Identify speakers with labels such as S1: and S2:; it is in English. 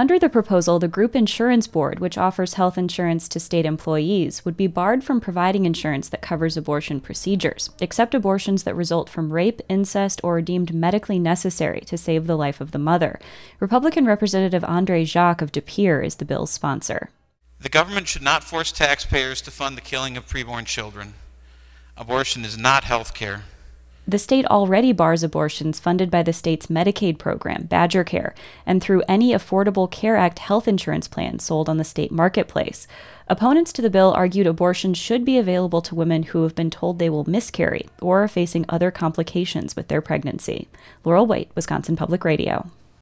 S1: Under the proposal, the Group Insurance Board, which offers health insurance to state employees, would be barred from providing insurance that covers abortion procedures, except abortions that result from rape, incest, or are deemed medically necessary to save the life of the mother. Republican Representative Andre Jacques of De Pere is the bill's sponsor.
S2: The government should not force taxpayers to fund the killing of preborn children. Abortion is not health care.
S1: The state already bars abortions funded by the state's Medicaid program, Badger Care, and through any Affordable Care Act health insurance plan sold on the state marketplace. Opponents to the bill argued abortion should be available to women who have been told they will miscarry or are facing other complications with their pregnancy. Laurel White, Wisconsin Public Radio.